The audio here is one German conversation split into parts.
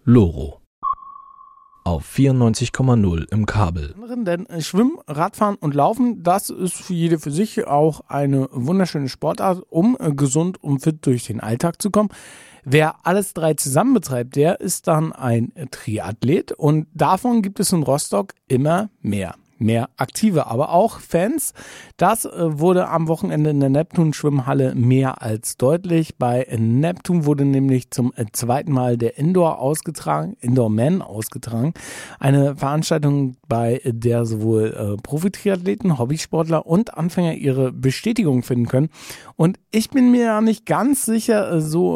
Loro auf 94,0 im Kabel. Denn Schwimmen, Radfahren und Laufen, das ist für jede für sich auch eine wunderschöne Sportart, um gesund und fit durch den Alltag zu kommen. Wer alles drei zusammen betreibt, der ist dann ein Triathlet und davon gibt es in Rostock immer mehr. Mehr Aktive, aber auch Fans. Das wurde am Wochenende in der Neptun-Schwimmhalle mehr als deutlich. Bei Neptun wurde nämlich zum zweiten Mal der Indoor-Man ausgetragen. Eine Veranstaltung, bei der sowohl Profi-Triathleten, Hobbysportler und Anfänger ihre Bestätigung finden können. Und ich bin mir ja nicht ganz sicher,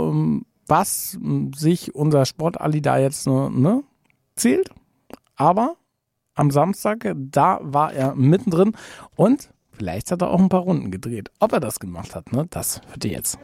was sich unser Sportalli da jetzt zählt. Aber am Samstag, da war er mittendrin und vielleicht hat er auch ein paar Runden gedreht. Ob er das gemacht hat, das hört ihr jetzt.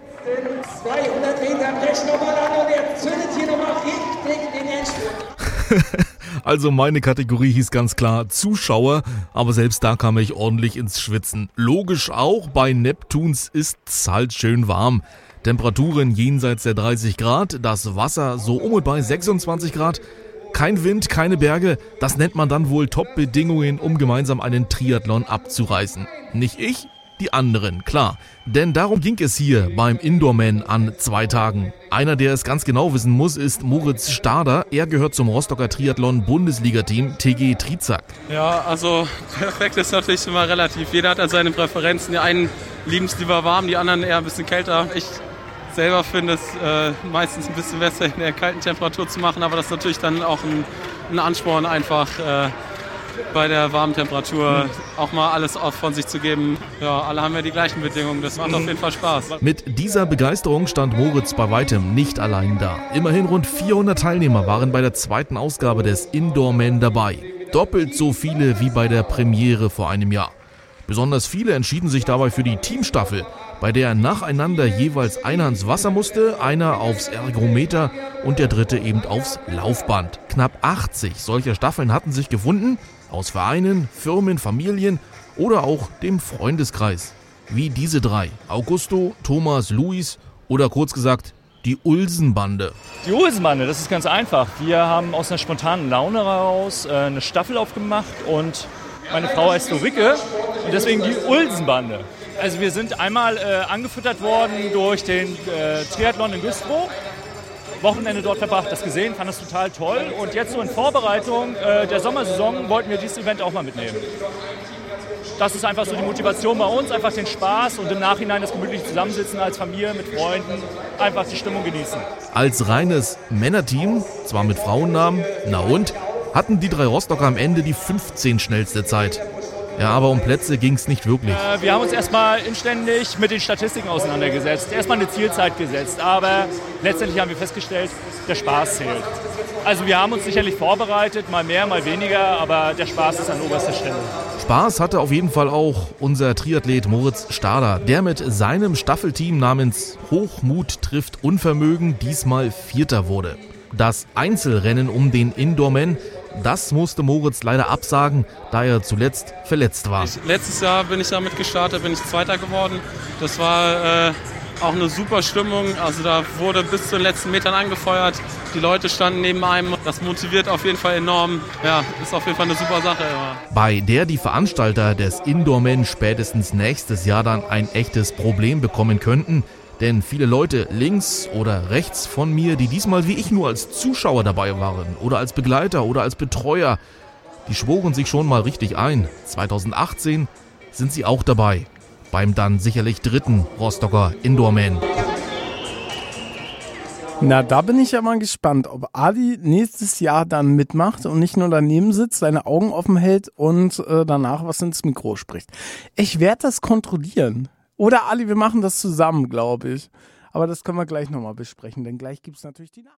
200 Meter brechen nochmal an und er zündet hier nochmal richtig den Endspurt. Also meine Kategorie hieß ganz klar Zuschauer, aber selbst da kam ich ordentlich ins Schwitzen. Logisch auch, bei Neptuns ist's halt schön warm. Temperaturen jenseits der 30 Grad, das Wasser so um und bei 26 Grad. Kein Wind, keine Berge, das nennt man dann wohl Top-Bedingungen, um gemeinsam einen Triathlon abzureißen. Nicht ich, die anderen, klar. Denn darum ging es hier beim Indoor-Man an 2 Tagen. Einer, der es ganz genau wissen muss, ist Moritz Stader. Er gehört zum Rostocker Triathlon-Bundesliga-Team TG Trizak. Ja, also perfekt ist natürlich immer relativ. Jeder hat seine Präferenzen. Die einen lieben es lieber warm, die anderen eher ein bisschen kälter. Ich selber finde es meistens ein bisschen besser in der kalten Temperatur zu machen, aber das ist natürlich dann auch ein Ansporn, einfach bei der warmen Temperatur auch mal alles von sich zu geben. Ja, alle haben ja die gleichen Bedingungen, das macht auf jeden Fall Spaß. Mit dieser Begeisterung stand Moritz bei weitem nicht allein da. Immerhin rund 400 Teilnehmer waren bei der zweiten Ausgabe des Indoor-Man dabei. Doppelt so viele wie bei der Premiere vor einem Jahr. Besonders viele entschieden sich dabei für die Teamstaffel, bei der nacheinander jeweils einer ins Wasser musste, einer aufs Ergometer und der dritte eben aufs Laufband. Knapp 80 solcher Staffeln hatten sich gefunden, aus Vereinen, Firmen, Familien oder auch dem Freundeskreis. Wie diese 3, Augusto, Thomas, Luis oder kurz gesagt die Ulsenbande. Die Ulsenbande, das ist ganz einfach. Wir haben aus einer spontanen Laune heraus eine Staffel aufgemacht und meine Frau heißt Ulrike und deswegen die Ulsenbande. Also wir sind einmal angefüttert worden durch den Triathlon in Güstrow. Wochenende dort verbracht, das gesehen, fand das total toll. Und jetzt so in Vorbereitung der Sommersaison wollten wir dieses Event auch mal mitnehmen. Das ist einfach so die Motivation bei uns, einfach den Spaß und im Nachhinein das gemütliche Zusammensitzen als Familie, mit Freunden, einfach die Stimmung genießen. Als reines Männerteam, zwar mit Frauennamen, na und, hatten die 3 Rostocker am Ende die 15 schnellste Zeit. Ja, aber um Plätze ging es nicht wirklich. Wir haben uns erstmal inständig mit den Statistiken auseinandergesetzt, erstmal eine Zielzeit gesetzt, aber letztendlich haben wir festgestellt, der Spaß zählt. Also wir haben uns sicherlich vorbereitet, mal mehr, mal weniger, aber der Spaß ist an oberster Stelle. Spaß hatte auf jeden Fall auch unser Triathlet Moritz Stader, der mit seinem Staffelteam namens Hochmut trifft Unvermögen diesmal Vierter wurde. Das Einzelrennen um den Indoor-Man, das musste Moritz leider absagen, da er zuletzt verletzt war. Letztes Jahr bin ich damit gestartet, bin ich Zweiter geworden. Das war auch eine super Stimmung. Also da wurde bis zu den letzten Metern angefeuert. Die Leute standen neben einem. Das motiviert auf jeden Fall enorm. Ja, ist auf jeden Fall eine super Sache. Ja. Bei der die Veranstalter des Indoor-Man spätestens nächstes Jahr dann ein echtes Problem bekommen könnten. Denn viele Leute links oder rechts von mir, die diesmal wie ich nur als Zuschauer dabei waren oder als Begleiter oder als Betreuer, die schworen sich schon mal richtig ein. 2018 sind sie auch dabei, beim dann sicherlich 3. Rostocker Indoor-Man. Na, da bin ich ja mal gespannt, ob Adi nächstes Jahr dann mitmacht und nicht nur daneben sitzt, seine Augen offen hält und danach was ins Mikro spricht. Ich werde das kontrollieren. Oder Ali, wir machen das zusammen, glaube ich. Aber das können wir gleich nochmal besprechen, denn gleich gibt es natürlich die